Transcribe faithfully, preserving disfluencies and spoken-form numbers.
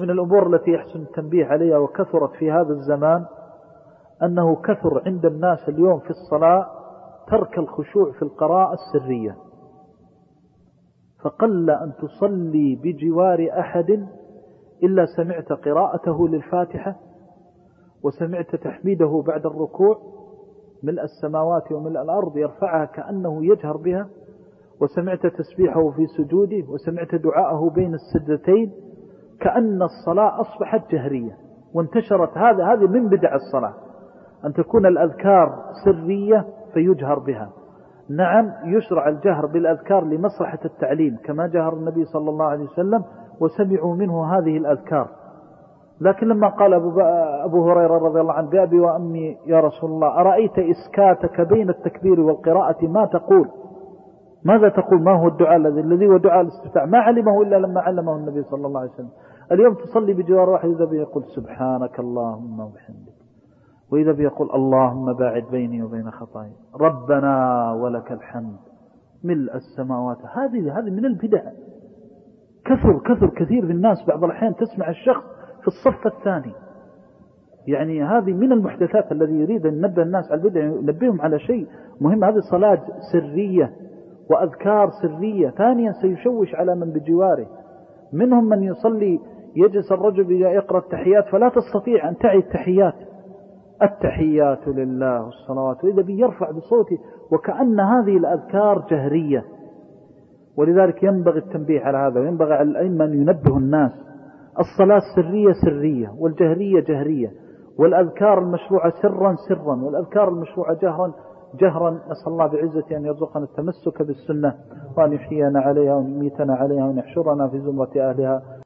من الأمور التي يحسن التنبيه عليها وكثرت في هذا الزمان أنه كثر عند الناس اليوم في الصلاة ترك الخشوع في القراءة السرية، فقل أن تصلي بجوار أحد إلا سمعت قراءته للفاتحة وسمعت تحميده بعد الركوع ملء السماوات وملء الأرض يرفعها كأنه يجهر بها، وسمعت تسبيحه في سجوده، وسمعت دعاءه بين السجدتين، كأن الصلاة أصبحت جهرية وانتشرت. هذا هذه من بدع الصلاة أن تكون الأذكار سرية فيجهر بها. نعم يشرع الجهر بالأذكار لمصلحة التعليم كما جهر النبي صلى الله عليه وسلم وسمعوا منه هذه الأذكار، لكن لما قال أبو, أبو هريرة رضي الله عنه بأبي وأمي يا رسول الله أرأيت إسكاتك بين التكبير والقراءة ما تقول؟ ماذا تقول؟ ما هو الدعاء الذي الذي هو دعاء الاستفتاح؟ ما علمه إلا لما علمه النبي صلى الله عليه وسلم. اليوم تصلي بجوار واحد إذا بيقول سبحانك اللهم وبحمدك، وإذا بيقول اللهم باعد بيني وبين خطاياي، ربنا ولك الحمد ملء السماوات. هذه هذه من البدع. كثر كثر كثير في الناس. بعض الأحيان تسمع الشخص في الصف الثاني، يعني هذه من المحدثات الذي يريد أن ننبه الناس على البدع، ينبههم على شيء مهم. هذه صلاة سرية وأذكار سرية. ثانيا سيشوش على من بجواره. منهم من يصلي يجلس الرجل يقرأ التحيات فلا تستطيع أن تعي التحيات، التحيات لله والصلوات، وإذا بيرفع بصوته وكأن هذه الأذكار جهرية. ولذلك ينبغي التنبيه على هذا، وينبغي على الأئمة أن ينبهوا الناس. الصلاة السرية سرية، والجهرية جهرية، والأذكار المشروعة سرا سرا، والأذكار المشروعة جهرا جهرا. نسأل الله بعزة أن يرزقنا التمسك بالسنة، وأن يحيينا عليها وأن يميتنا عليها وأن يحشرنا في زمرة أهلها.